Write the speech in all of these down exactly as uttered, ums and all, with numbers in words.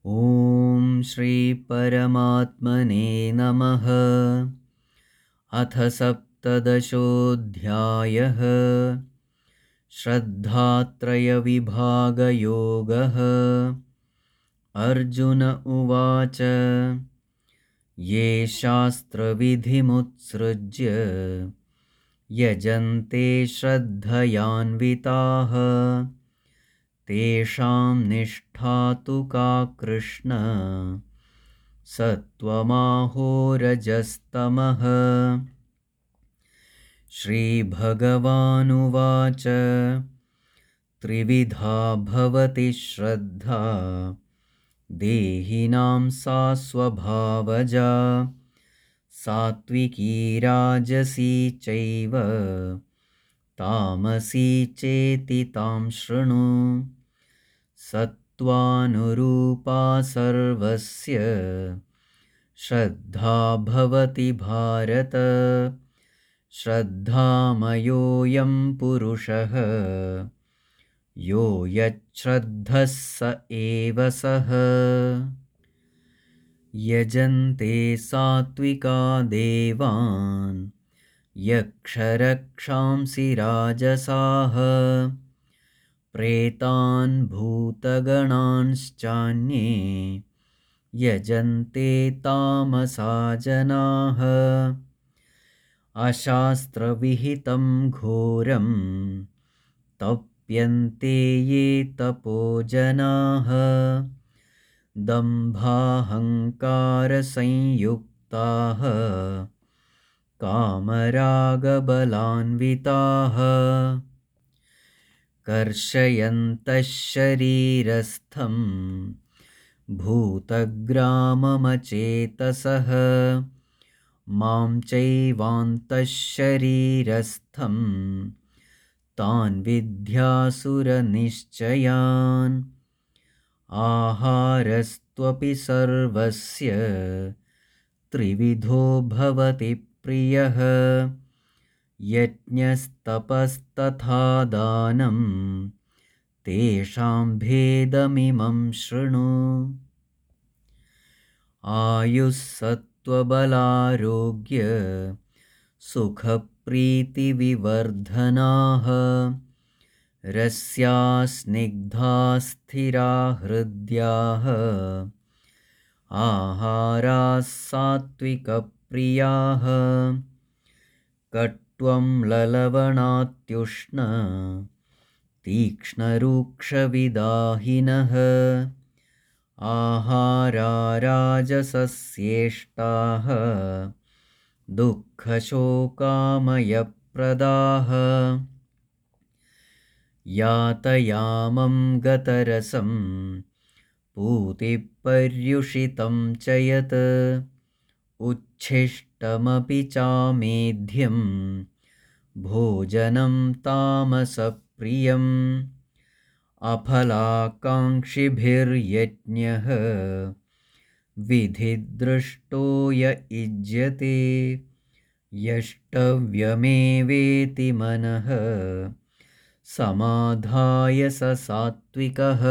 ॐ श्री परमात्मने नमः। अथ सप्तदशोऽध्यायः। श्रद्धात्रयविभागयोगः। अर्जुन उवाच ये शास्त्रविधिमुत्सृज्य यजन्ते श्रद्धयान्विताः तेषां निष्ठा तु का कृष्ण सत्त्वमाहो रजस्तमः। श्रीभगवानुवाच त्रिविधा भवति श्रद्धा देहिनां सा स्वभावजा सात्विकी राजसी चैव तामसी चेति तां शृणु। सत्त्वानुरूपा सर्वस्य श्रद्धा भवति भारत। श्रद्धामयोऽयं पुरुषः यो यच्छ्रद्धः स एव सः। यजन्ते सात्विका देवान् यक्षरक्षांसि राजसाः प्रेतान् भूतगणांश्चान्ये यजन्ते तामसा जनाः। अशास्त्रविहितं घोरं तप्यन्ते ये तपो जनाः दम्भाहङ्कारसंयुक्ताः कामरागबलान्विताः कर्षयन्तः शरीरस्थं भूतग्राममचेतसः मां चैवान्तः शरीरस्थं तान् विद्यासुरनिश्चयान्। आहारस्त्वपि सर्वस्य त्रिविधो भवति प्रियः यज्ञस्तपस्तथा दानं तेषां भेदमिमं शृणु। आयुस्सत्त्वबलारोग्य सुखप्रीतिविवर्धनाः रस्या स्निग्धा स्थिरा हृद्याः आहाराः सात्विकप्रियाः कट्वं ललवणात्युष्ण तीक्ष्णरूक्षविदाहिनः आहारा राजसस्येष्टाः दुःखशोकामयप्रदाः यातयामं गतरसं पूतिपर्युषितं च यत् उच्छिष्टमपि चामेध्यं भोजनं तामसप्रियम्। अफलाकाङ्क्षिभिर्यज्ञः विधिदृष्टो य युज्यते यष्टव्यमेवेति मनः समाधाय स सात्विकः।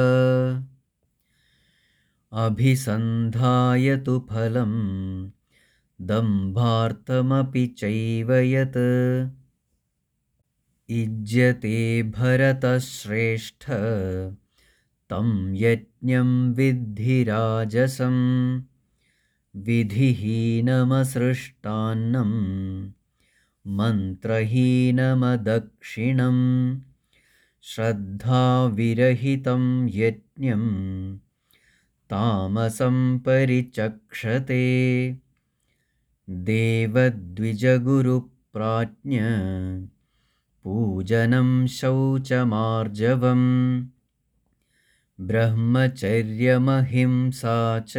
अभिसन्धाय तु फलं दम्भार्थमपि चैव यत् युज्यते भरतश्रेष्ठ तं यज्ञं विद्धि राजसं। विधिहीनमसृष्टान्नं मन्त्रहीनमदक्षिणं श्रद्धाविरहितं यज्ञं तामसं परिचक्षते। देवद्विजगुरुप्राज्ञ पूजनं शौचमार्जवम् ब्रह्मचर्यमहिंसा च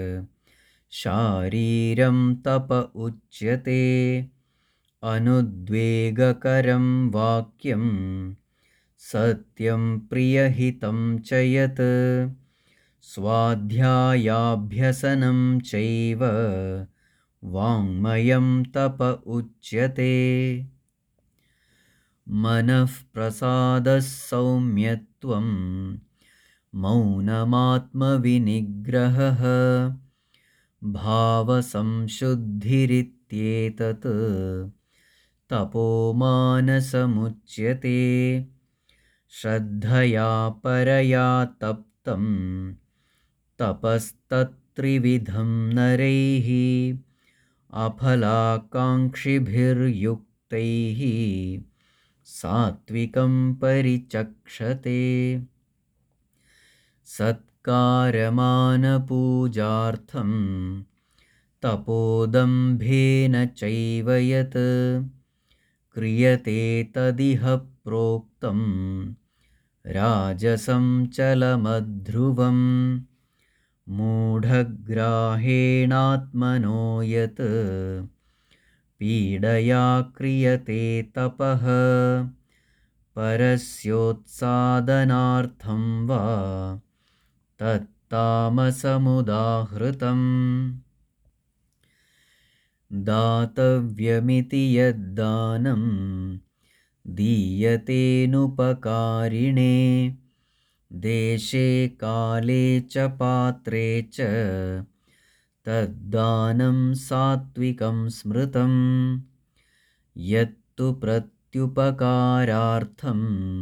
शारीरं तप उच्यते। अनुद्वेगकरं वाक्यं सत्यं प्रियहितं च यत् स्वाध्यायाभ्यसनं चैव वाङ्मयं तप उच्यते। मनः प्रसादः सौम्यत्वं मौनमात्मविनिग्रहः भावसंशुद्धिरित्येतत् तपोमानसमुच्यते श्रद्धया परया तप्तं तपस्तत्त्रिविधं नरैः अफलाकाङ्क्षिभिर्युक्तैः सात्विकं परिचक्षते सत्कारमानपूजार्थं तपोदम्भेन चैव यत् क्रियते तदिह प्रोक्तं राजसं चलमध्रुवम् मूढग्राहेणात्मनो यत् पीडया क्रियते तपः परस्योत्सादनार्थं वा तत्तामसमुदाहृतम् दातव्यमिति यद्दानं दीयतेनुपकारिणे देशे काले च पात्रे च तद्दानं सात्विकं स्मृतं यत्तु प्रत्युपकारार्थं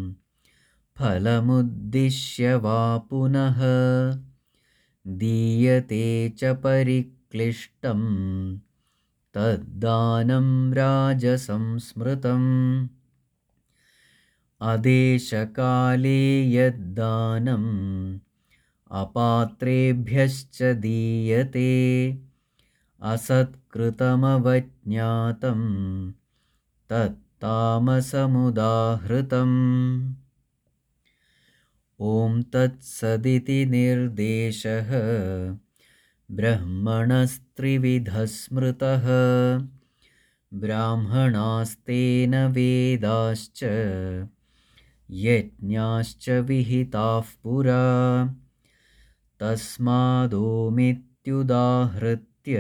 फलमुद्दिश्य वा पुनः दीयते च परिक्लिष्टं तद्दानं राजसं स्मृतम् अदेशकाले यद्दानम् अपात्रेभ्यश्च दीयते असत्कृतमवज्ञातं तत्तामसमुदाहृतम् ॐ तत्सदिति निर्देशः ब्रह्मणस्त्रिविधः स्मृतः ब्राह्मणास्तेन वेदाश्च यज्ञाश्च विहिताः पुरा तस्मादोमित्युदाहृत्य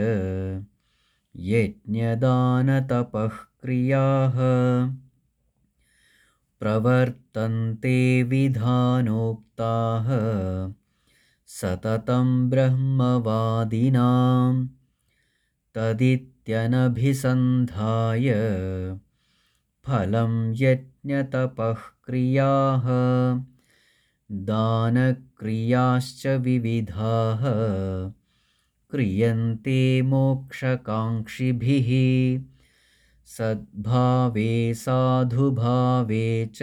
यज्ञदानतपः क्रियाः प्रवर्तन्ते विधानोक्ताः सततं ब्रह्मवादिनां तदित्यनभिसन्धाय फलं यज्ञतपः क्रियाः दानक्रियाश्च विविधाः क्रियन्ते मोक्षकाङ्क्षिभिः सद्भावे साधुभावे च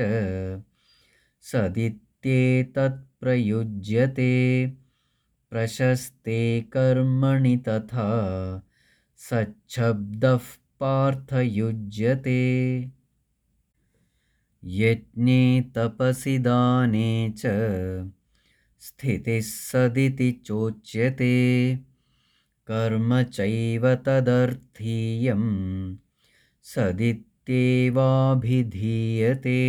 सदित्येतत् प्रयुज्यते प्रशस्ते कर्मणि तथा सच्छब्दः पार्थयुज्यते यज्ञे तपसि दाने च स्थितिः सदिति चोच्यते कर्म चैव तदर्थीयं सदित्येवाभिधीयते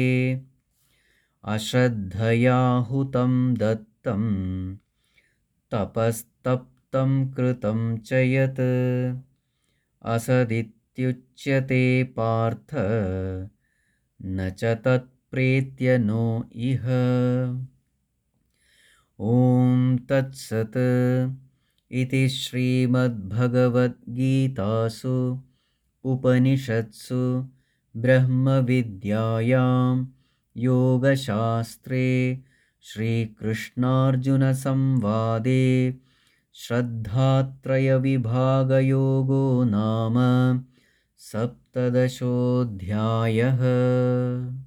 अश्रद्धया हुतं दत्तं तपस्तप्तं कृतं च यत् असदित्युच्यते पार्थ न च तत्प्रेत्य नो इह ॐ तत्सत् इति श्रीमद्भगवद्गीतासु उपनिषत्सु ब्रह्मविद्यायां योगशास्त्रे श्रीकृष्णार्जुनसंवादे श्रद्धात्रयविभागयोगो नाम सप्तदशोऽध्यायः।